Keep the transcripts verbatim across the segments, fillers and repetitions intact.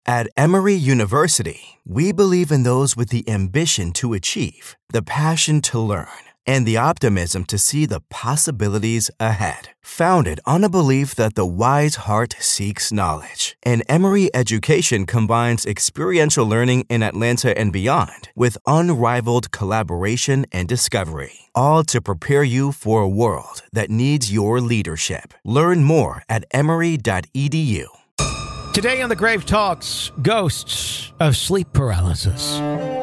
At Emory University, we believe in those with the ambition to achieve, the passion to learn, and the optimism to see the possibilities ahead. Founded on a belief that the wise heart seeks knowledge, and Emory education combines experiential learning in Atlanta and beyond with unrivaled collaboration and discovery, all to prepare you for a world that needs your leadership. Learn more at emory dot e d u. Today on The Grave Talks, ghosts of sleep paralysis.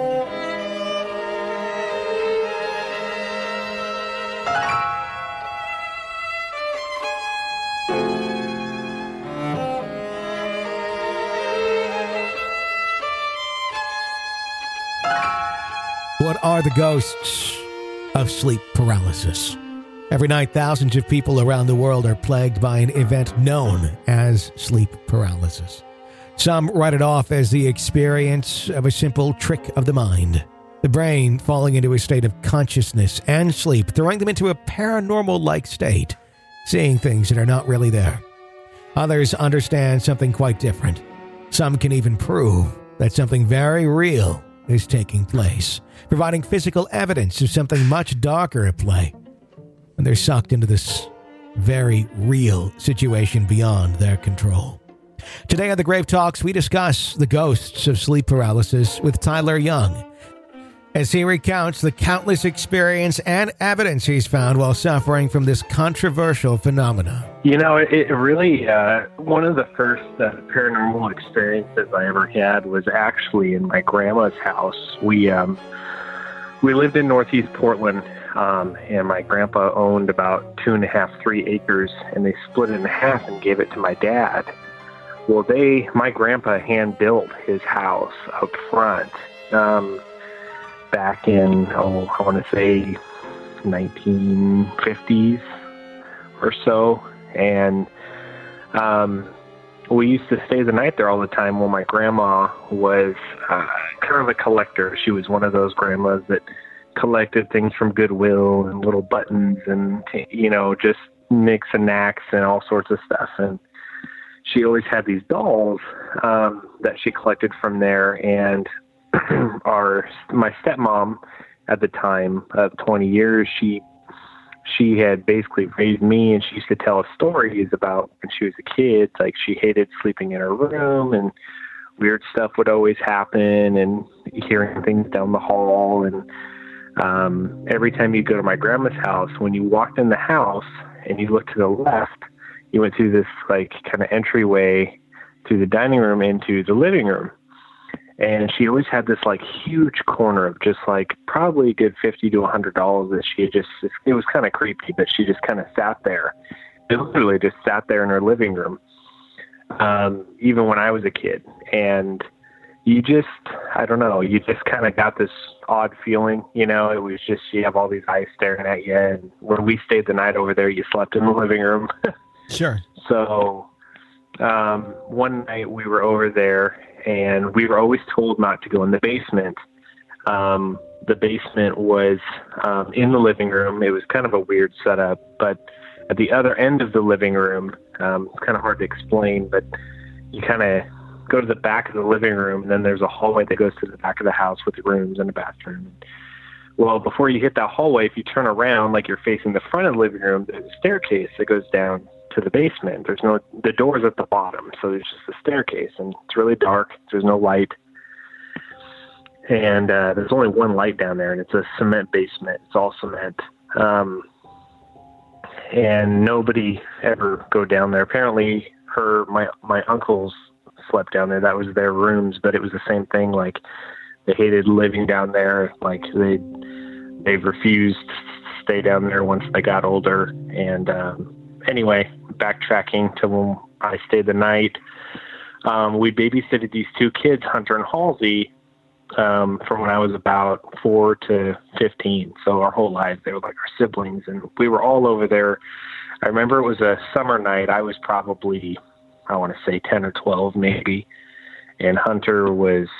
What are the ghosts of sleep paralysis? Every night, thousands of people around the world are plagued by an event known as sleep paralysis. Some write it off as the experience of a simple trick of the mind, the brain falling into a state of consciousness and sleep, throwing them into a paranormal-like state, seeing things that are not really there. Others understand something quite different. Some can even prove that something very real is taking place, providing physical evidence of something much darker at play. And they're sucked into this very real situation beyond their control. Today on The Grave Talks, we discuss the ghosts of sleep paralysis with Tyler Young, as he recounts the countless experience and evidence he's found while suffering from this controversial phenomena. You know, it, it really, uh, one of the first uh, paranormal experiences I ever had was actually in my grandma's house. We, um, we lived in Northeast Portland. Um, and my grandpa owned about two and a half, three acres, and they split it in half and gave it to my dad. Well, they, my grandpa hand built his house up front um, back in, oh, I want to say nineteen fifties or so. And um, we used to stay the night there all the time. Well, my grandma was uh, kind of a collector. She was one of those grandmas that collected things from Goodwill and little buttons and, you know, just nicks and knacks and all sorts of stuff. And she always had these dolls um, that she collected from there. And our my stepmom at the time of twenty years, she she had basically raised me, and she used to tell us stories about when she was a kid. Like, she hated sleeping in her room, and weird stuff would always happen, and hearing things down the hall. And Um, every time you go to my grandma's house, when you walked in the house and you looked to the left, you went through this like kind of entryway to the dining room into the living room. And she always had this like huge corner of just like probably a good fifty to a hundred dollars that she had just, it was kind of creepy, but she just kind of sat there. It literally just sat there in her living room. Um, even when I was a kid. And you just, I don't know, you just kind of got this odd feeling, you know, it was just, you have all these eyes staring at you. And when we stayed the night over there, you slept in the living room. Sure. So um, one night we were over there, and we were always told not to go in the basement. Um, the basement was um, in the living room. It was kind of a weird setup, but at the other end of the living room, um, it's kind of hard to explain, but you kind of go to the back of the living room, and then there's a hallway that goes to the back of the house with rooms and a bathroom. Well, before you hit that hallway, if you turn around like you're facing the front of the living room, there's a staircase that goes down to the basement. There's no, the door's at the bottom, so there's just a staircase, and it's really dark. There's no light. And uh, there's only one light down there, and it's a cement basement. It's all cement. Um, and nobody ever go down there. Apparently, her, my, my uncles slept down there. That was their rooms, but it was the same thing. Like, they hated living down there. Like, they they refused to stay down there once they got older. And um, anyway, backtracking to when I stayed the night, um, we babysitted these two kids, Hunter and Halsey, um, from when I was about four to fifteen. So our whole lives, they were like our siblings, and we were all over there. I remember it was a summer night. I was probably, I want to say ten or twelve maybe. And Hunter was,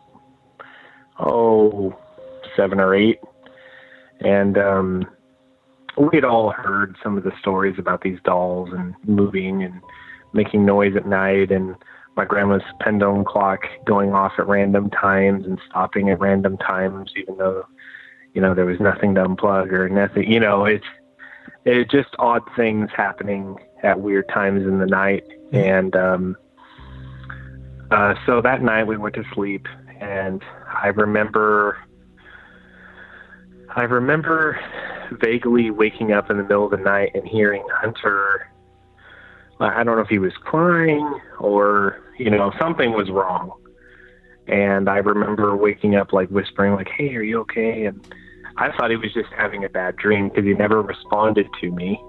oh, seven or eight. And um, we had all heard some of the stories about these dolls and moving and making noise at night. And my grandma's pendulum clock going off at random times and stopping at random times, even though, you know, there was nothing to unplug or nothing, you know, it's, it's just odd things happening at weird times in the night. And, um, uh, so that night we went to sleep, and I remember, I remember vaguely waking up in the middle of the night and hearing Hunter. I don't know if he was crying or, you know, something was wrong. And I remember waking up, like, whispering, like, hey, are you okay? And I thought he was just having a bad dream because he never responded to me.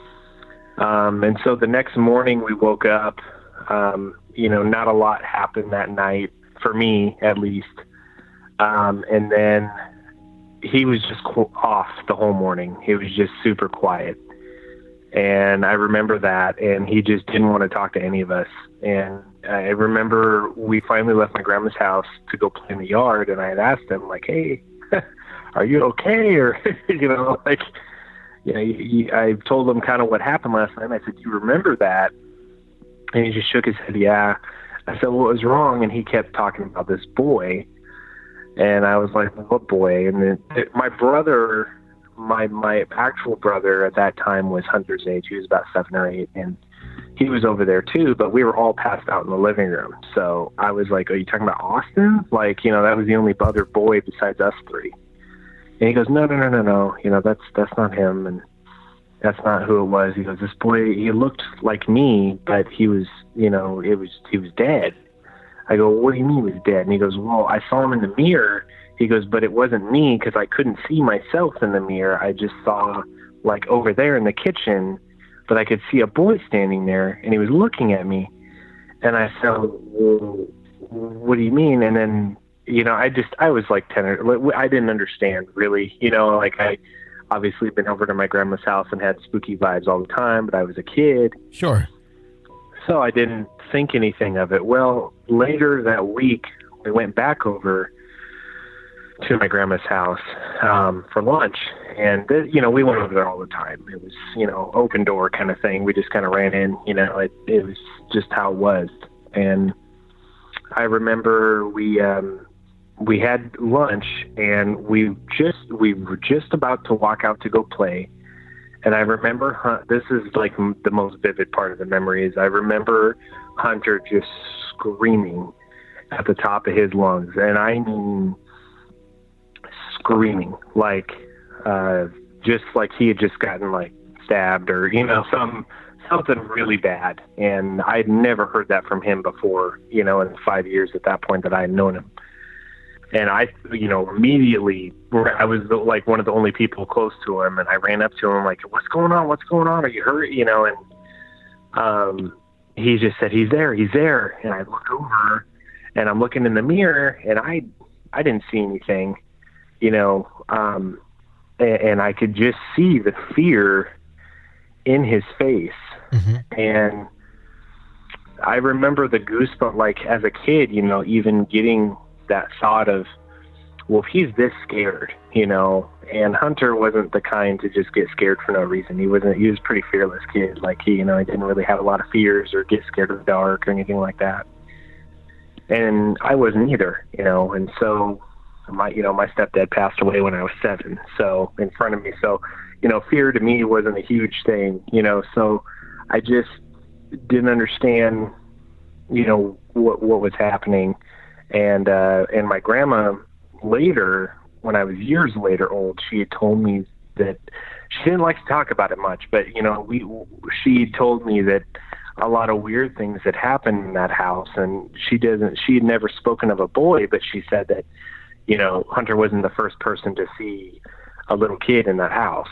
Um, and so the next morning we woke up, um, you know, not a lot happened that night, for me at least. Um, and then he was just off the whole morning. He was just super quiet. And I remember that, and he just didn't want to talk to any of us. And I remember we finally left my grandma's house to go play in the yard, and I had asked him, like, hey, are you okay? Or, you know, like, you know, he, I told him kind of what happened last night. And I said, you remember that? And he just shook his head, yeah. I said, what was wrong? And he kept talking about this boy. And I was like, what boy? And then it, my brother... My my actual brother at that time was Hunter's age. He was about seven or eight, and he was over there too, but we were all passed out in the living room. So I was like, are you talking about Austin? Like, you know, that was the only other boy besides us three. And he goes, no, no, no, no, no. You know, that's that's not him, and that's not who it was. He goes, this boy, he looked like me, but he was, you know, it was he was dead. I go, what do you mean he was dead? And he goes, well, I saw him in the mirror. He goes, but it wasn't me because I couldn't see myself in the mirror. I just saw, like, over there in the kitchen, but I could see a boy standing there, and he was looking at me. And I said, well, what do you mean? And then, you know, I just, I was like ten or, I didn't understand really, you know, like I obviously been over to my grandma's house and had spooky vibes all the time, but I was a kid. Sure. So I didn't think anything of it. Well, later that week, we went back over to my grandma's house um, for lunch. And, th- you know, we went over there all the time. It was, you know, open door kind of thing. We just kind of ran in, you know, it, it was just how it was. And I remember we, um, we had lunch, and we just, we were just about to walk out to go play. And I remember, Hun- this is like m- the most vivid part of the memory is I remember Hunter just screaming at the top of his lungs. And I mean, screaming, like, uh, just like he had just gotten, like, stabbed or, you know, some something really bad. And I'd never heard that from him before, you know, in the five years at that point that I had known him. And I, you know, immediately, I was like one of the only people close to him, and I ran up to him like, what's going on? What's going on? Are you hurt? You know, and um, he just said, he's there, he's there. And I look over, and I'm looking in the mirror, and I, I didn't see anything. You know, um, and, and I could just see the fear in his face. Mm-hmm. And I remember the goosebump, like as a kid, you know, even getting that thought of, well, if he's this scared, you know, and Hunter wasn't the kind to just get scared for no reason. He wasn't, he was a pretty fearless kid. Like he, you know, he didn't really have a lot of fears or get scared of the dark or anything like that. And I wasn't either, you know, and so my, you know, my stepdad passed away when I was seven, so in front of me. So, you know, fear to me wasn't a huge thing, you know, so I just didn't understand, you know, what, what was happening. And, uh, and my grandma later, when I was years later old, she had told me that she didn't like to talk about it much, but, you know, we, she told me that a lot of weird things had happened in that house, and she doesn't, she had never spoken of a boy, but she said that, you know, Hunter wasn't the first person to see a little kid in that house.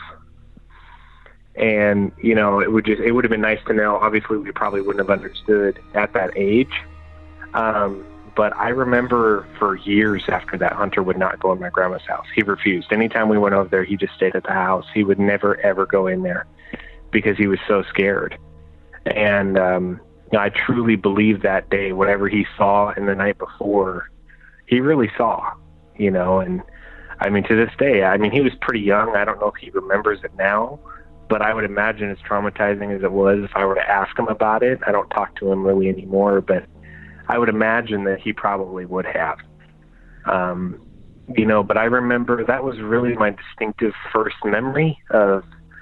And, you know, it would just, it would have been nice to know. Obviously, we probably wouldn't have understood at that age. Um, but I remember for years after that, Hunter would not go in my grandma's house. He refused. Anytime we went over there, he just stayed at the house. He would never, ever go in there because he was so scared. And, um, you know, I truly believe that day, whatever he saw in the night before, he really saw. You know, and I mean, to this day, I mean, he was pretty young. I don't know if he remembers it now, but I would imagine as traumatizing as it was, if I were to ask him about it, I don't talk to him really anymore, but I would imagine that he probably would have. Um, you know, but I remember that was really my distinctive first memory of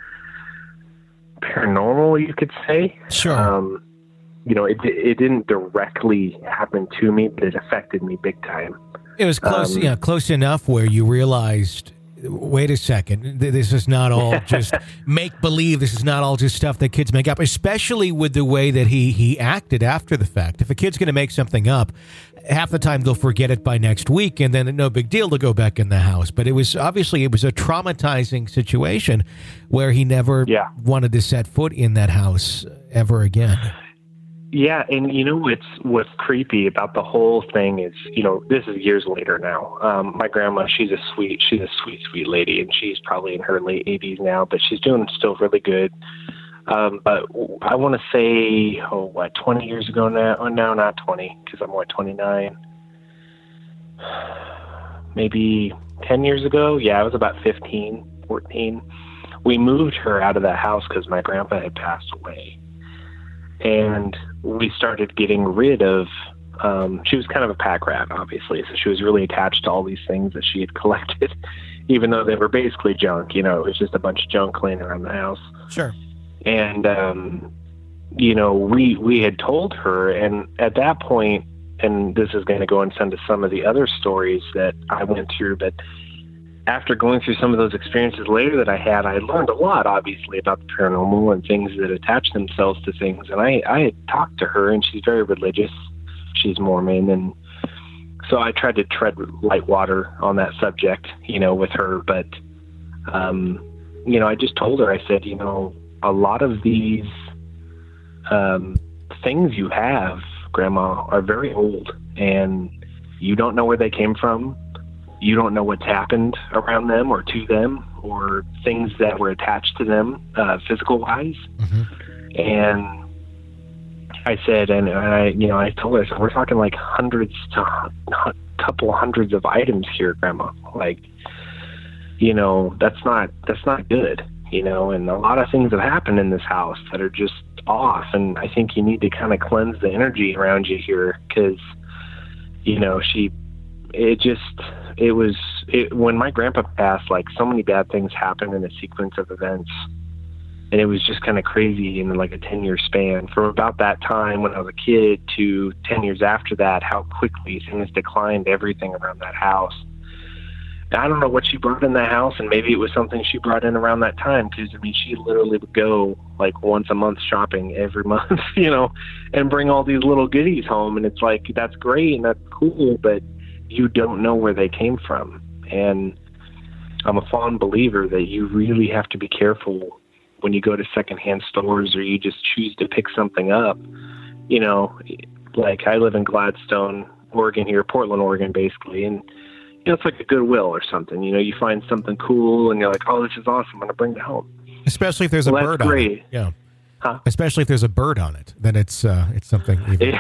paranormal, you could say. Sure. Um, you know, it it didn't directly happen to me, but it affected me big time. It was close, Um, yeah, close enough where you realized, wait a second, th- this is not all just make-believe. This is not all just stuff that kids make up, especially with the way that he, he acted after the fact. If a kid's going to make something up, half the time they'll forget it by next week, and then no big deal to go back in the house. But it was, obviously, it was a traumatizing situation where he never Yeah. wanted to set foot in that house ever again. Yeah, and you know what's what's creepy about the whole thing is, you know, this is years later now. Um, my grandma, she's a sweet, she's a sweet, sweet lady, and she's probably in her late eighties now, but she's doing still really good. Um, but I want to say, oh, what, twenty years ago now? Oh, no, not twenty, because I'm what, twenty-nine? Maybe ten years ago? Yeah, I was about fifteen, fourteen. We moved her out of that house because my grandpa had passed away. And we started getting rid of, um, she was kind of a pack rat, obviously. So she was really attached to all these things that she had collected, even though they were basically junk. You know, it was just a bunch of junk laying around the house. Sure. And, um, you know, we, we had told her, and at that point, and this is going to go into some of the other stories that I went through, but after going through some of those experiences later that I had, I learned a lot, obviously, about the paranormal and things that attach themselves to things. And I, I had talked to her, and she's very religious. She's Mormon. And so I tried to tread light water on that subject, you know, with her. But, um, you know, I just told her, I said, you know, a lot of these um, things you have, Grandma, are very old, and you don't know where they came from. You don't know what's happened around them or to them or things that were attached to them, uh, physical wise. Mm-hmm. And I said, and I, you know, I told her, so we're talking like hundreds to a couple hundreds of items here, Grandma. Like, you know, that's not, that's not good, you know, and a lot of things have happened in this house that are just off. And I think you need to kind of cleanse the energy around you here. Cause, you know, she, it just, it was, it, when my grandpa passed, like so many bad things happened in a sequence of events, and it was just kind of crazy in like a ten year span from about that time when I was a kid to ten years after that, how quickly things declined, everything around that house. And I don't know what she brought in that house, and maybe it was something she brought in around that time. Cause I mean, she literally would go like once a month shopping every month, you know, and bring all these little goodies home. And it's like, that's great and that's cool, but you don't know where they came from. And I'm a fond believer that you really have to be careful when you go to secondhand stores or you just choose to pick something up. You know, like I live in Gladstone, Oregon here, Portland, Oregon, basically. And, you know, it's like a Goodwill or something. You know, you find something cool and you're like, oh, this is awesome. I'm going to bring it home. Especially if there's well, a bird great. on it. Yeah. Huh? Especially if there's a bird on it, then it's, uh, it's something even.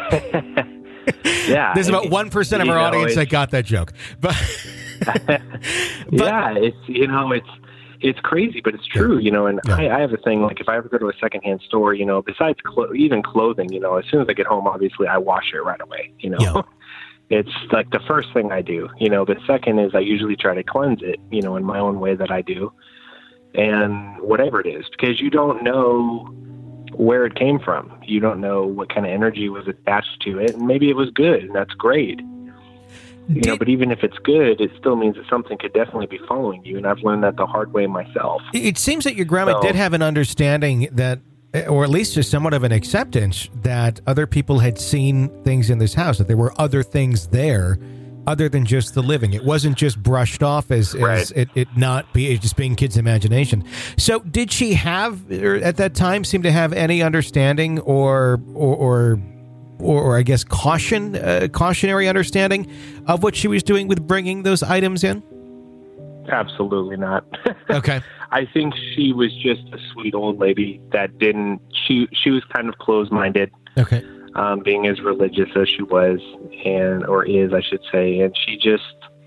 Yeah, there's about one percent of our know, audience that got that joke, but, but yeah, it's you know it's it's crazy, but it's true, you know. And yeah. I, I have a thing like if I ever go to a secondhand store, you know, besides clo- even clothing, you know, as soon as I get home, obviously I wash it right away. You know, yeah. It's like the first thing I do. You know, the second is I usually try to cleanse it, you know, in my own way that I do, and whatever it is, because you don't know where it came from. You don't know what kind of energy was attached to it, and maybe it was good, and that's great. You Did, know, but even if it's good, it still means that something could definitely be following you, and I've learned that the hard way myself. It seems that your grandma so, did have an understanding that, or at least just somewhat of an acceptance that other people had seen things in this house, that there were other things there other than just the living. It wasn't just brushed off as, right. as it, it not be just being kids' imagination. So did she have, or at that time, seem to have any understanding or, or, or, or, or I guess caution, uh, cautionary understanding of what she was doing with bringing those items in? Absolutely not. Okay. I think she was just a sweet old lady that didn't, she, she was kind of closed-minded. Okay. Um, being as religious as she was, and or is, I should say, and she just,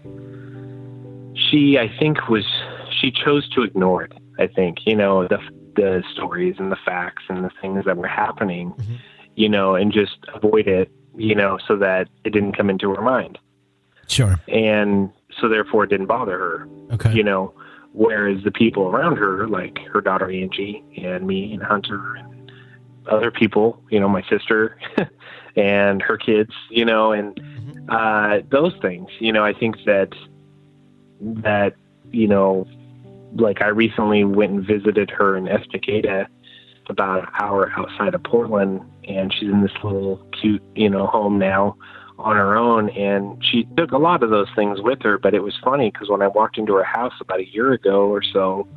she, I think, was, she chose to ignore it. I think, you know, the the stories and the facts and the things that were happening, mm-hmm. you know, and just avoid it you know, so that it didn't come into her mind. Sure. And so therefore it didn't bother her. Okay. You know, whereas the people around her, like her daughter Angie and me and Hunter and other people, you know, my sister and her kids, you know, and uh, those things, you know, I think that, that, you know, like I recently went and visited her in Estacada, about an hour outside of Portland, and she's in this little cute, you know, home now on her own. And she took a lot of those things with her, but it was funny because when I walked into her house about a year ago or so,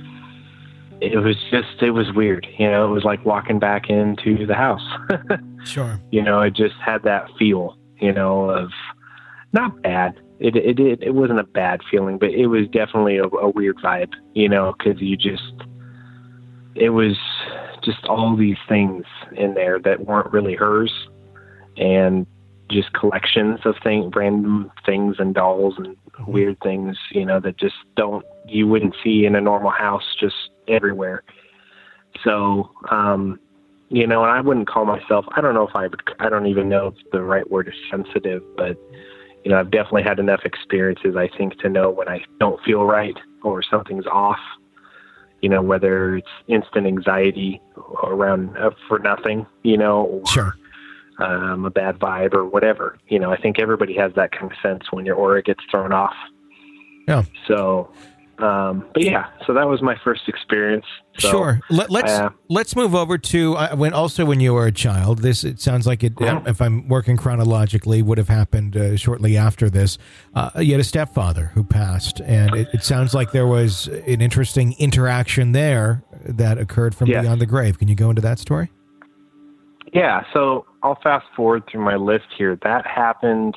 it was just, it was weird. You know, it was like walking back into the house. Sure. You know, it just had that feel, you know, of not bad. It, it, it, it wasn't a bad feeling, but it was definitely a, a weird vibe, you know, cause you just, it was just all these things in there that weren't really hers, and just collections of things, random things and dolls and weird things, you know, that just don't, you wouldn't see in a normal house, just everywhere. So, um, you know, and I wouldn't call myself, I don't know if I would, I don't even know if the right word is sensitive, but, you know, I've definitely had enough experiences, I think, to know when I don't feel right or something's off, you know, whether it's instant anxiety around uh, for nothing, you know, or Sure. um, a bad vibe or whatever. You know, I think everybody has that kind of sense when your aura gets thrown off. Yeah. So, um, but yeah, so that was my first experience. So, sure. Let, let's uh, let's move over to uh, when also when you were a child. This it sounds like it. Mhm. Uh, if I'm working chronologically, would have happened uh, shortly after this. Uh, you had a stepfather who passed, and it, it sounds like there was an interesting interaction there that occurred from Yes. beyond the grave. Can you go into that story? Yeah, so I'll fast forward through my list here. That happened,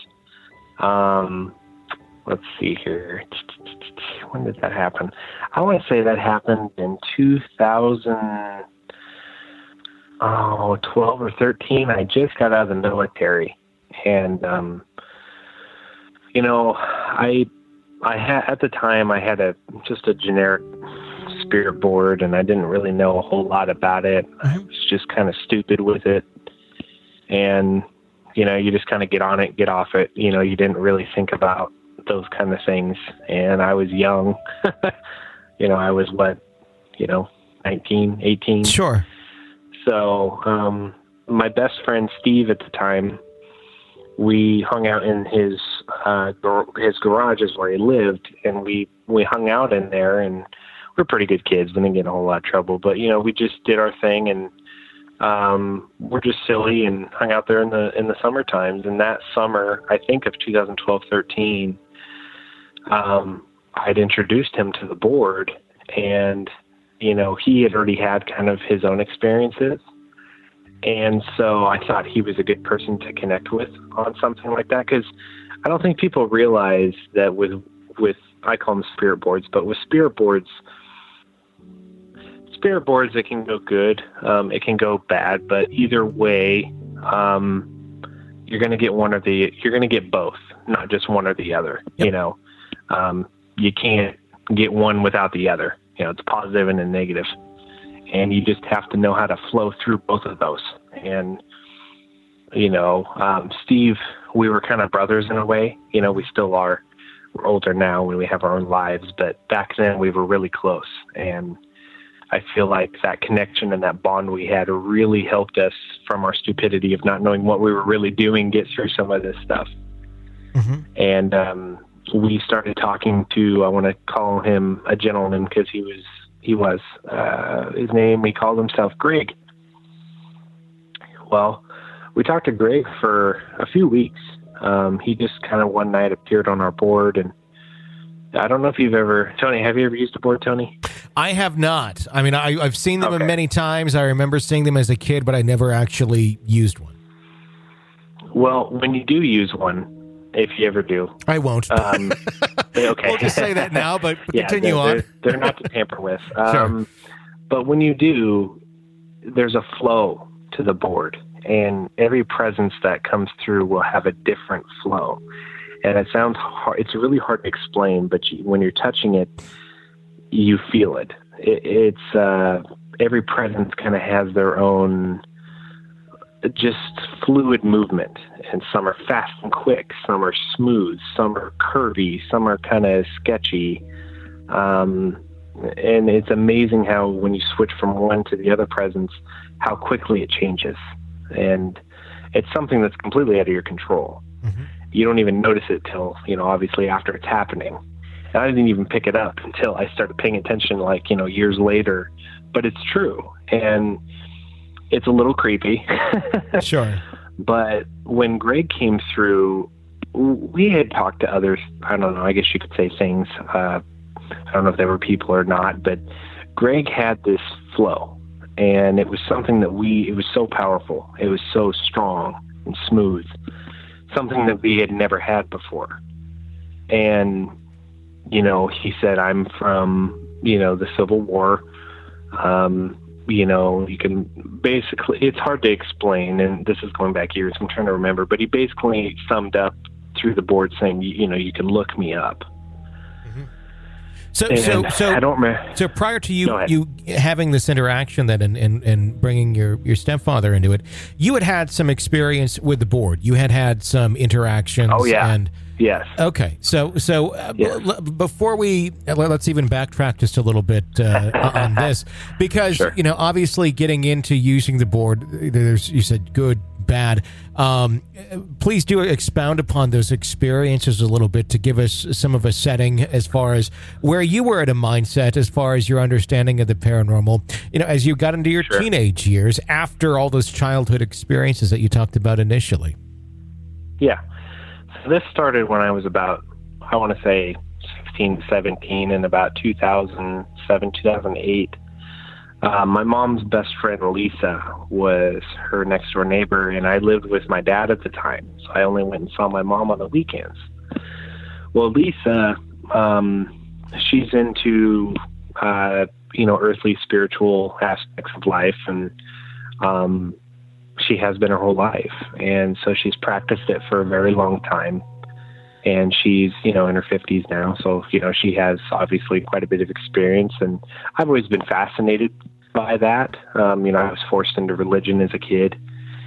um, let's see here. When did that happen? I want to say that happened in two thousand twelve or thirteen. I just got out of the military. And, um, you know, I, I had, at the time I had a, just a generic spirit board, and I didn't really know a whole lot about it. I was just kind of stupid with it. And, you know, you just kind of get on it, get off it. You know, you didn't really think about those kind of things. And I was young, you know, I was what, you know, nineteen, eighteen. Sure. So, um, my best friend, Steve, at the time, we hung out in his, uh, gar- his garage is where he lived. And we, we hung out in there, and we're pretty good kids. We didn't get in a whole lot of trouble, but, you know, we just did our thing, and um, we're just silly and hung out there in the, in the summer times. And that summer, I think of twenty twelve, thirteen, um, I'd introduced him to the board, and, you know, he had already had kind of his own experiences. And so I thought he was a good person to connect with on something like that. 'Cause I don't think people realize that with, with, I call them spirit boards, but with spirit boards, spirit boards, it can go good. Um, it can go bad, but either way, um, you're going to get one or the, you're going to get both, not just one or the other. Yep. You know, um, you can't get one without the other. You know, it's positive and a negative, and you just have to know how to flow through both of those. And, you know, um, Steve, we were kind of brothers in a way. You know, we still are. We're older now when we have our own lives, but back then we were really close. And I feel like that connection and that bond we had really helped us from our stupidity of not knowing what we were really doing get through some of this stuff. Mm-hmm. And um, we started talking to, I want to call him a gentleman because he was, he was, uh, his name, he called himself Greg. Well, we talked to Greg for a few weeks. Um, he just kind of one night appeared on our board, and I don't know if you've ever, Tony, have you ever used a board, Tony? I have not. I mean, I, I've seen them Okay. many times. I remember seeing them as a kid, but I never actually used one. Well, when you do use one, if you ever do, I won't. um, okay. We'll just say that now, but Yeah, continue they're, on. They're, they're not to tamper with. Um, But when you do, there's a flow to the board, and every presence that comes through will have a different flow. And it sounds hard. It's really hard to explain, but you, when you're touching it, you feel it. it it's uh, every presence kind of has their own just fluid movement, and some are fast and quick, some are smooth, some are curvy, some are kind of sketchy. Um, and it's amazing how when you switch from one to the other presence, how quickly it changes. And it's something that's completely out of your control. Mm-hmm. You don't even notice it till, you know, obviously after it's happening. And I didn't even pick it up until I started paying attention, like, you know, years later. But it's true. And it's a little creepy. Sure. But when Greg came through, we had talked to others, I don't know, I guess you could say things. Uh, I don't know if they were people or not, but Greg had this flow. And it was something that we, it was so powerful. It was so strong and smooth. Something that we had never had before. And, you know, he said, I'm from, you know, the Civil War. Um, you know, you can basically, it's hard to explain, and this is going back years, I'm trying to remember, but he basically summed up through the board saying, you, you know, you can look me up. Mm-hmm. So, and so, so, I don't remember. So prior to you, you having this interaction then and, and, and bringing your, your stepfather into it, you had had some experience with the board. You had had some interactions. Oh, yeah. And, yes. Okay. So, so uh, yes. b- before we, let's even backtrack just a little bit uh, on this, because, sure. you know, obviously getting into using the board, there's, you said good, bad. Um, please do expound upon those experiences a little bit to give us some of a setting as far as where you were at a mindset, as far as your understanding of the paranormal, you know, as you got into your sure. teenage years after all those childhood experiences that you talked about initially. Yeah. So this started when I was about, I want to say sixteen, seventeen, and about two thousand seven, two thousand eight. Uh, my mom's best friend, Lisa, was her next door neighbor, and I lived with my dad at the time, so I only went and saw my mom on the weekends. Well, Lisa, um, she's into, uh, you know, earthly, spiritual aspects of life, and um, she has been her whole life, and so she's practiced it for a very long time, and she's, you know, in her fifties now, so, you know, she has obviously quite a bit of experience, and I've always been fascinated by that. Um, you know, I was forced into religion as a kid,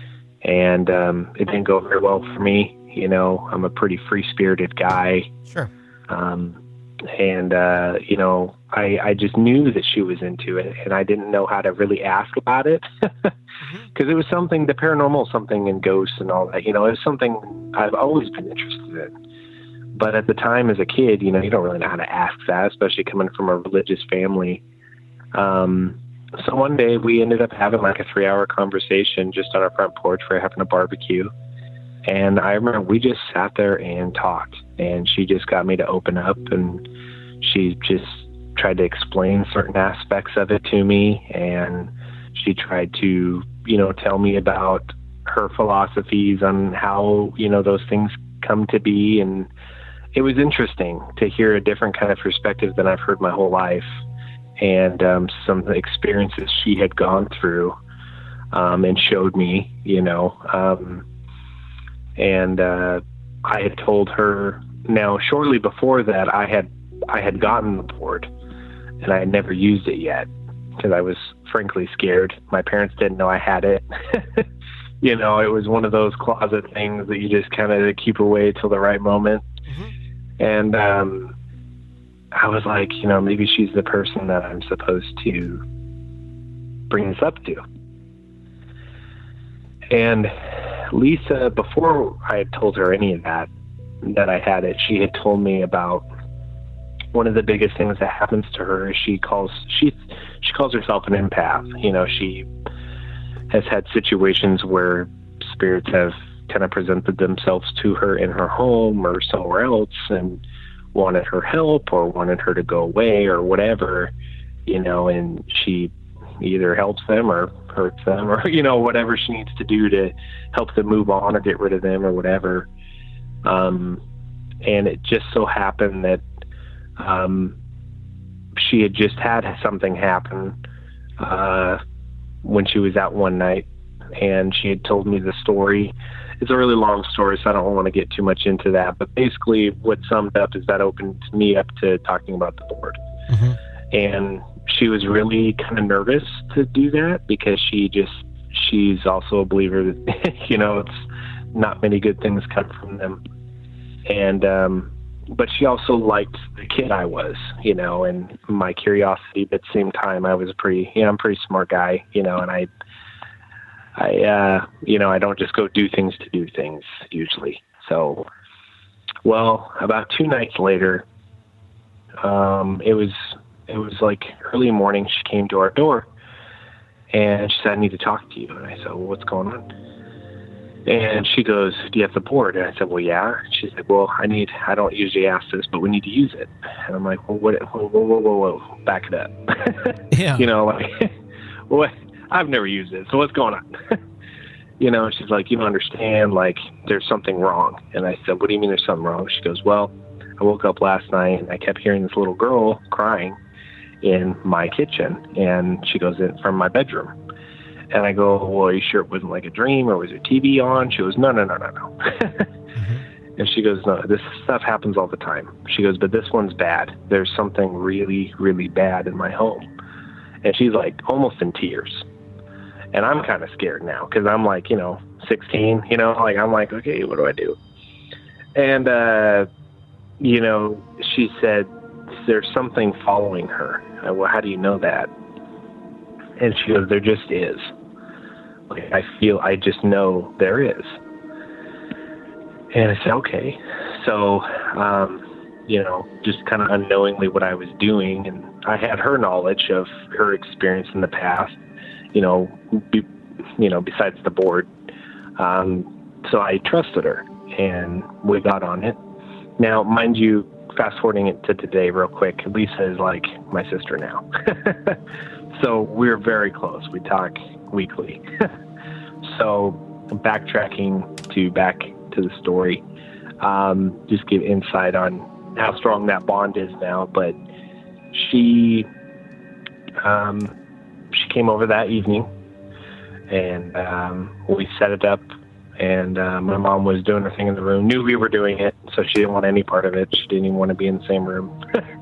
and um, it didn't go very well for me. You know, I'm a pretty free-spirited guy. Sure. Um, and, uh, you know, I, I just knew that she was into it, and I didn't know how to really ask about it. Because mm-hmm. it was something, the paranormal, something and ghosts and all that, you know, it was something I've always been interested in. But at the time as a kid, you know, you don't really know how to ask that, especially coming from a religious family. Um, so one day we ended up having like a three hour conversation just on our front porch. We were having a barbecue. And I remember we just sat there and talked, and she just got me to open up, and she just tried to explain certain aspects of it to me. And she tried to, you know, tell me about her philosophies on how, you know, those things come to be. And it was interesting to hear a different kind of perspective than I've heard my whole life, and um, some experiences she had gone through um, and showed me, you know. Um, and uh, I had told her, now shortly before that, I had I had gotten the board, and I had never used it yet because I was frankly scared. My parents didn't know I had it. You know, it was one of those closet things that you just kind of keep away till the right moment. Mm-hmm. And um, I was like, you know, maybe she's the person that I'm supposed to bring this up to. And Lisa, before I had told her any of that, that I had it, she had told me about one of the biggest things that happens to her is she calls, she, she calls herself an empath. You know, she has had situations where spirits have kind of presented themselves to her in her home or somewhere else and wanted her help or wanted her to go away or whatever, you know, and she either helps them or hurts them or, you know, whatever she needs to do to help them move on or get rid of them or whatever. Um, and it just so happened that um, she had just had something happen uh, when she was out one night, and she had told me the story. It's a really long story, so I don't want to get too much into that. But basically what summed up is that opened me up to talking about the board. Mm-hmm. And she was really kind of nervous to do that because she just, she's also a believer that, you know, it's not many good things come from them. And, um, but she also liked the kid I was, you know, and my curiosity, but at the same time, I was a pretty, you know, I'm a pretty smart guy, you know, and I, I, uh, you know, I don't just go do things to do things usually. So, well, about two nights later, um, it was, it was like early morning. She came to our door and she said, I need to talk to you. And I said, well, what's going on? And she goes, do you have the board? And I said, well, yeah. She's like, well, I need, I don't usually ask this, but we need to use it. And I'm like, well, what, whoa, whoa, whoa, whoa, whoa, back it up. Yeah. You know, like, what? I've never used it. So what's going on? You know, she's like, you don't understand, like, there's something wrong. And I said, what do you mean there's something wrong? She goes, well, I woke up last night and I kept hearing this little girl crying in my kitchen. And she goes, in from my bedroom. And I go, well, are you sure it wasn't like a dream or was there T V on? She goes, no, no, no, no, no. Mm-hmm. And she goes, no, this stuff happens all the time. She goes, but this one's bad. There's something really, really bad in my home. And she's like almost in tears. And I'm kind of scared now because I'm like, you know, sixteen, you know, like I'm like, okay, what do I do? And, uh, you know, she said, there's something following her. I, well, how do you know that? And she goes, there just is. Like, I feel, I just know there is. And I said, okay. So, um, you know, just kind of unknowingly what I was doing. And I had her knowledge of her experience in the past, you know, be, you know, besides the board. Um, so I trusted her and we got on it. Now, mind you, fast forwarding it to today real quick, Lisa is like my sister now. So we're very close. We talk weekly. So backtracking to back to the story, um, just give insight on how strong that bond is now. But she, um, she came over that evening and um, we set it up. And uh, my mom was doing her thing in the room, knew we were doing it, so she didn't want any part of it. She didn't even want to be in the same room.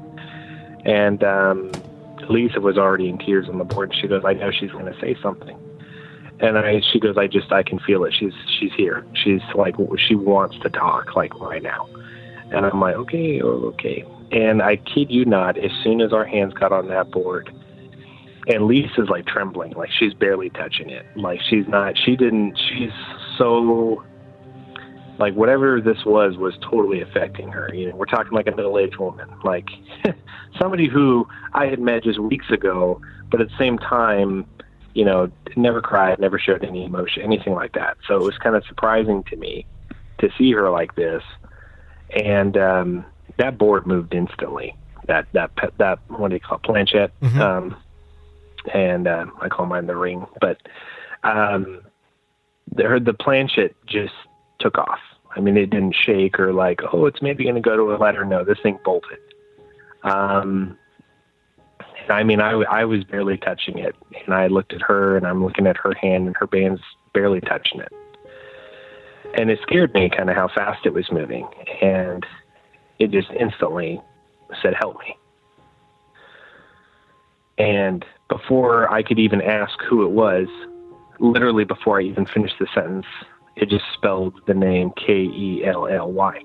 And um, Lisa was already in tears on the board. She goes, I know she's going to say something. And I, she goes, I just, I can feel it. She's, she's here. She's like, she wants to talk like right now. And I'm like, okay, okay. And I kid you not, as soon as our hands got on that board, and Lisa's like trembling, like she's barely touching it. Like she's not, she didn't, she's so, like whatever this was, was totally affecting her. You know, we're talking like a middle-aged woman, like somebody who I had met just weeks ago, but at the same time, you know, never cried, never showed any emotion, anything like that. So it was kind of surprising to me to see her like this. And um, that board moved instantly. That, that, that, what do you call it, planchette? Mm-hmm. Um, and uh, I call mine the ring. But um, the, the planchette just took off. I mean, it didn't shake or like, oh, it's maybe going to go to a letter. No, this thing bolted. Um, I mean, I, I was barely touching it, and I looked at her, and I'm looking at her hand, and her band's barely touching it. And it scared me kind of how fast it was moving, and it just instantly said, help me. And before I could even ask who it was, literally before I even finished the sentence, it just spelled the name K E L L Y.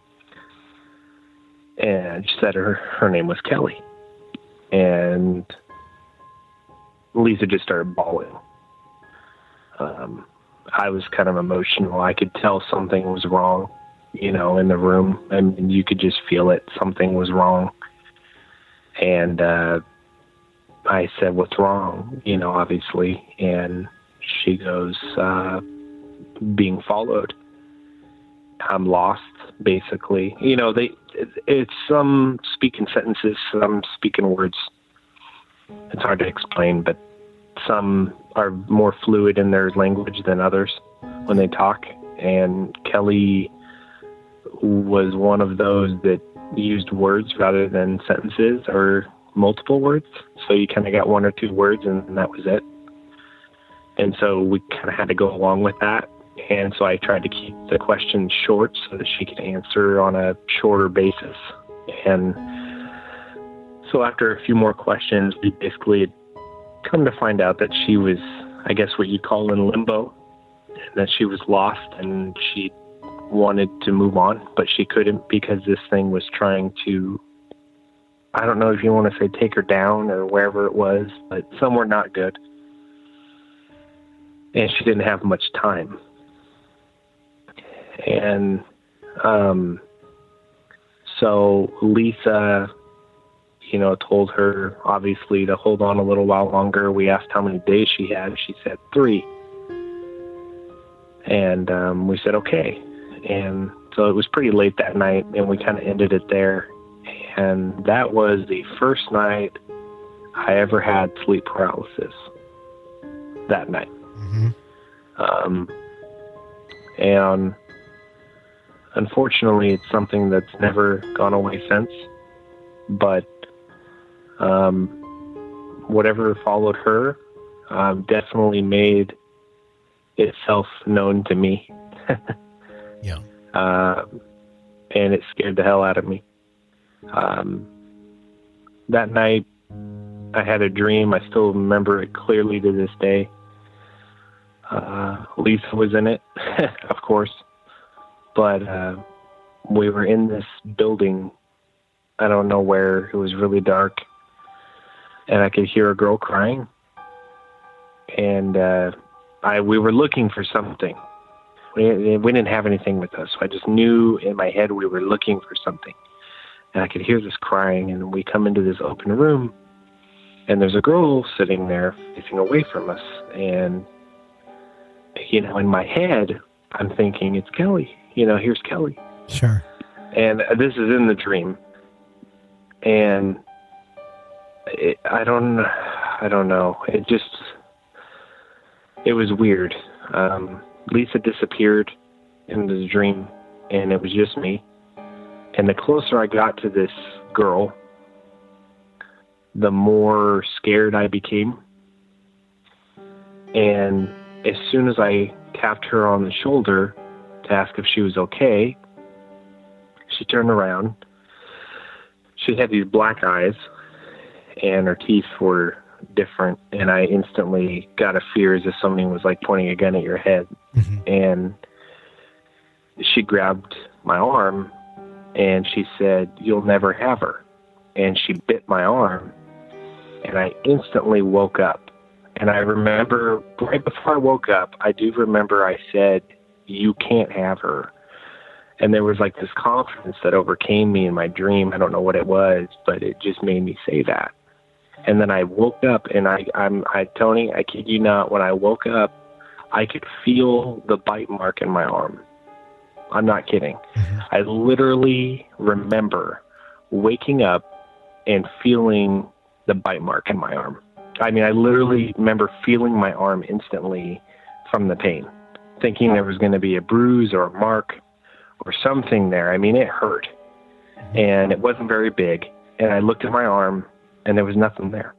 And she said her, her name was Kelly. And Lisa just started bawling. Um, I was kind of emotional. I could tell something was wrong, you know, in the room. I mean, you could just feel it. Something was wrong. And uh, I said, what's wrong? You know, obviously. And she goes, uh, being followed. I'm lost, basically. You know, they it, it's some speaking sentences, some speaking words. It's hard to explain, but some are more fluid in their language than others when they talk. And Kelly was one of those that used words rather than sentences or multiple words. So you kind of got one or two words and that was it. And so we kind of had to go along with that. And so I tried to keep the questions short so that she could answer on a shorter basis. And so after a few more questions, we basically had come to find out that she was I guess what you'd call in limbo, and that she was lost and she wanted to move on, but she couldn't because this thing was trying to, I don't know if you want to say take her down or wherever it was, but somewhere not good. And she didn't have much time. And um, so Lisa, you know, told her, obviously, to hold on a little while longer. We asked how many days she had. She said three. And um, we said, okay. And so it was pretty late that night, and we kind of ended it there. And that was the first night I ever had sleep paralysis, that night. Mm-hmm. Um, and unfortunately, it's something that's never gone away since. But um, whatever followed her um, definitely made itself known to me. Yeah. Uh, and it scared the hell out of me. Um, that night, I had a dream. I still remember it clearly to this day. Uh, Lisa was in it, of course. But uh, we were in this building. I don't know where. It was really dark. And I could hear a girl crying. And uh, I we were looking for something. We, we didn't have anything with us. So I just knew in my head we were looking for something. And I could hear this crying. And we come into this open room. And there's a girl sitting there facing away from us. And, you know, in my head, I'm thinking, it's Kelly. You know, here's Kelly. Sure. And this is in the dream. And it, I don't, I don't know. It just, it was weird. Um, Lisa disappeared into the dream, and it was just me. And the closer I got to this girl, the more scared I became. And as soon as I tapped her on the shoulder to ask if she was okay, she turned around. She had these black eyes, and her teeth were different, and I instantly got a fear as if somebody was like pointing a gun at your head. Mm-hmm. And she grabbed my arm, and she said, "You'll never have her." And she bit my arm, and I instantly woke up. And I remember, right before I woke up, I do remember I said, "You can't have her." And there was like this confidence that overcame me in my dream. I don't know what it was, but it just made me say that. And then I woke up, and I, I'm, I, Tony, I kid you not, when I woke up, I could feel the bite mark in my arm. I'm not kidding. Mm-hmm. I literally remember waking up and feeling the bite mark in my arm. I mean, I literally remember feeling my arm instantly from the pain, thinking there was going to be a bruise or a mark or something there. I mean, it hurt, and it wasn't very big. And I looked at my arm, and there was nothing there.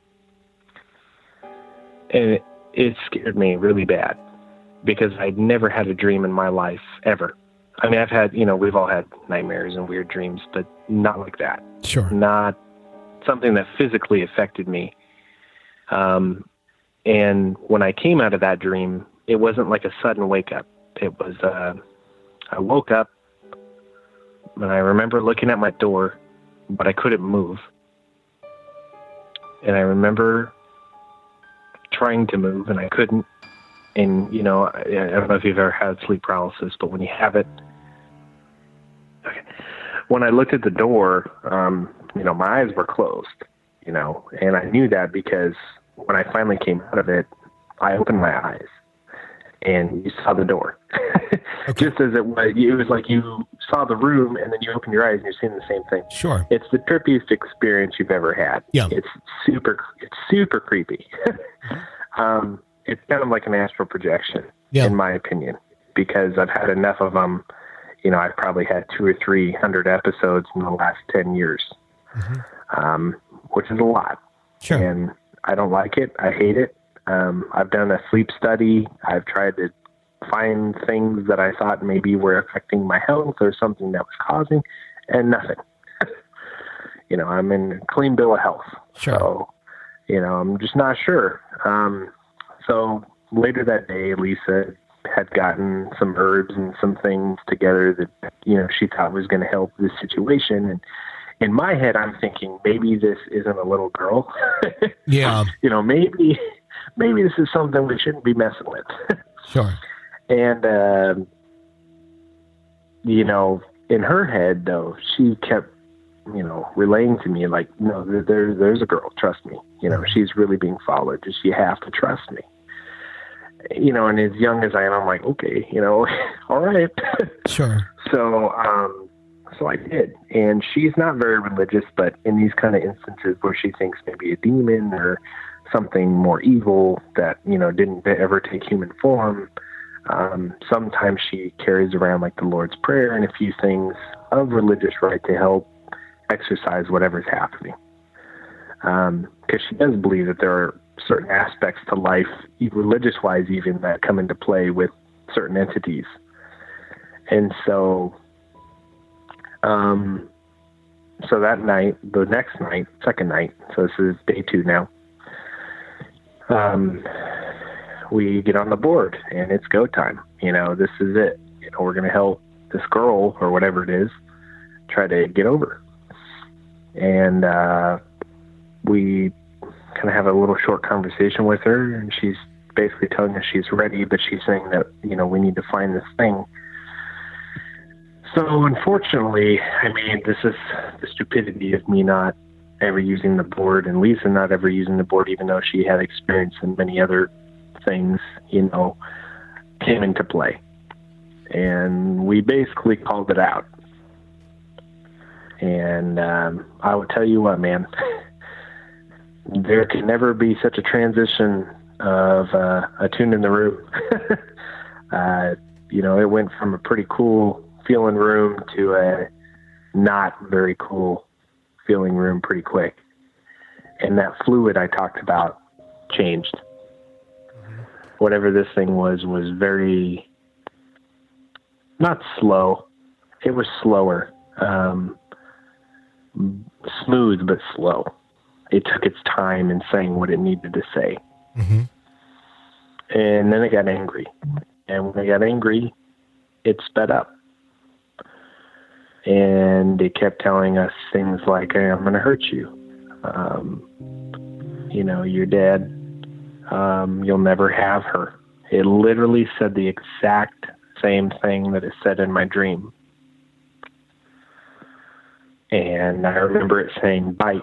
And it, it scared me really bad because I'd never had a dream in my life, ever. I mean, I've had, you know, we've all had nightmares and weird dreams, but not like that. Sure. Not something that physically affected me. Um, and when I came out of that dream, it wasn't like a sudden wake up. It was, uh, I woke up, and I remember looking at my door, but I couldn't move. And I remember trying to move, and I couldn't. And, you know, I, I don't know if you've ever had sleep paralysis, but when you have it, okay. When I looked at the door, um, you know, my eyes were closed, you know, and I knew that because when I finally came out of it, I opened my eyes, and you saw the door. Okay. Just as it was, it was like you saw the room, and then you open your eyes, and you're seeing the same thing. Sure. It's the trippiest experience you've ever had. Yeah. It's super, it's super creepy. um, it's kind of like an astral projection, yeah. in my opinion, because I've had enough of them. You know, I've probably had two or three hundred episodes in the last ten years, mm-hmm. um, which is a lot. Sure. And I don't like it. I hate it. Um, I've done a sleep study. I've tried to find things that I thought maybe were affecting my health or something that was causing, and nothing. You know, I'm in a clean bill of health. Sure. So, you know, I'm just not sure. Um, so later that day, Lisa had gotten some herbs and some things together that, you know, she thought was going to help this situation. And in my head, I'm thinking, maybe this isn't a little girl. Yeah. You know, maybe, maybe this is something we shouldn't be messing with. Sure. And, um, you know, in her head, though, she kept, you know, relaying to me, like, no, there, there's a girl, trust me. You know, she's really being followed. Just, you have to trust me. You know, and as young as I am, I'm like, okay, you know, all right. Sure. So, um, so I did. And she's not very religious, but in these kind of instances where she thinks maybe a demon or something more evil that, you know, didn't ever take human form, um, sometimes she carries around like the Lord's Prayer and a few things of religious rite to help exercise whatever's happening. Um, because she does believe that there are certain aspects to life, religious-wise even, that come into play with certain entities. And so, um, so that night, the next night, second night, so this is day two now, um, we get on the board, and it's go time. You know, this is it. You know, we're going to help this girl, or whatever it is, try to get over. And uh, we kind of have a little short conversation with her, and she's basically telling us she's ready, but she's saying that, you know, we need to find this thing. So unfortunately, I mean, this is the stupidity of me not ever using the board, and Lisa not ever using the board, even though she had experience in many other things, you know, came into play. And we basically called it out. And um, I would tell you what, man, there can never be such a transition of uh, a tune in the room. uh, you know, it went from a pretty cool feeling room to a not very cool feeling room pretty quick. And that fluid I talked about changed. Mm-hmm. Whatever this thing was, was very, not slow. It was slower. Um, smooth, but slow. It took its time in saying what it needed to say. Mm-hmm. And then it got angry. And when it got angry, it sped up. And it kept telling us things like, hey, I'm going to hurt you. Um, you know, your dad, um, you'll never have her. It literally said the exact same thing that it said in my dream. And I remember it saying, bite.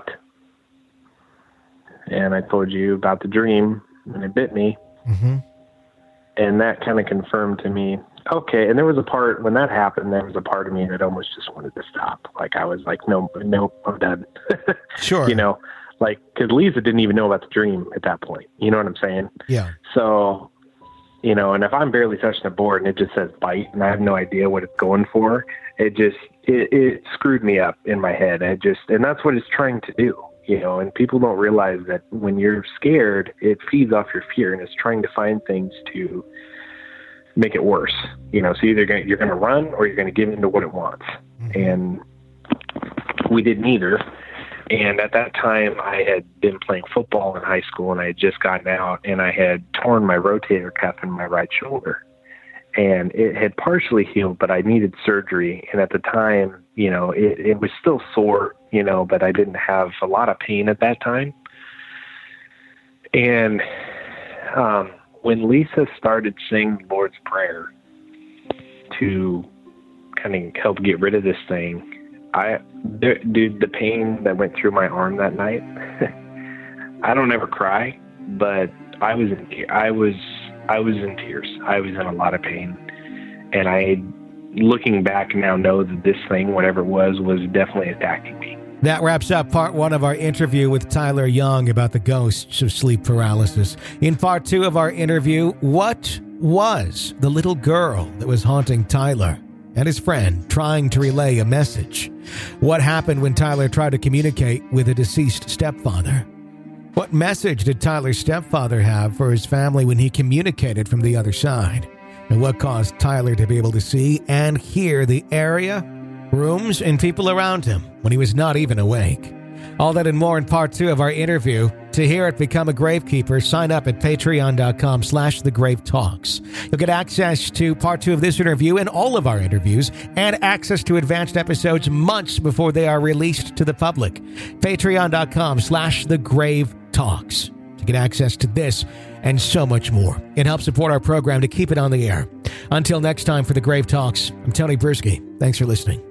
And I told you about the dream, and it bit me. Mm-hmm. And that kind of confirmed to me, okay. And there was a part, when that happened, there was a part of me that almost just wanted to stop. Like, I was like, no, no, I'm done. Sure. You know, like, because Lisa didn't even know about the dream at that point. You know what I'm saying? Yeah. So, you know, and if I'm barely touching the board and it just says bite and I have no idea what it's going for, it just, it, it screwed me up in my head. I just, and that's what it's trying to do. You know, and people don't realize that when you're scared, it feeds off your fear, and it's trying to find things to make it worse. You know, so either gonna, you're going to run or you're going to give in to what it wants. Mm-hmm. And we did neither. And at that time, I had been playing football in high school, and I had just gotten out, and I had torn my rotator cuff in my right shoulder. And it had partially healed, but I needed surgery. And at the time, you know, it, it was still sore, you know, but I didn't have a lot of pain at that time. And um, when Lisa started saying the Lord's Prayer to kind of help get rid of this thing, I, dude, the pain that went through my arm that night, I don't ever cry, but I was in, I was, I was in tears. I was in a lot of pain. And I, looking back now, know that this thing, whatever it was, was definitely attacking me. That wraps up part one of our interview with Tyler Young about the ghosts of sleep paralysis. In part two of our interview, what was the little girl that was haunting Tyler and his friend trying to relay a message? What happened when Tyler tried to communicate with a deceased stepfather? What message did Tyler's stepfather have for his family when he communicated from the other side? And what caused Tyler to be able to see and hear the area, rooms, and people around him when he was not even awake? All that and more in part two of our interview To hear it become a Gravekeeper, sign up at patreon.com slash the Grave Talks. You'll get access to part two of this interview and all of our interviews, and access to advanced episodes months before they are released to the public. Patreon.com slash the Grave Talks to get access to this and so much more. It helps support our program to keep it on the air. Until next time for the Grave Talks, I'm Tony Bruschi. Thanks for listening.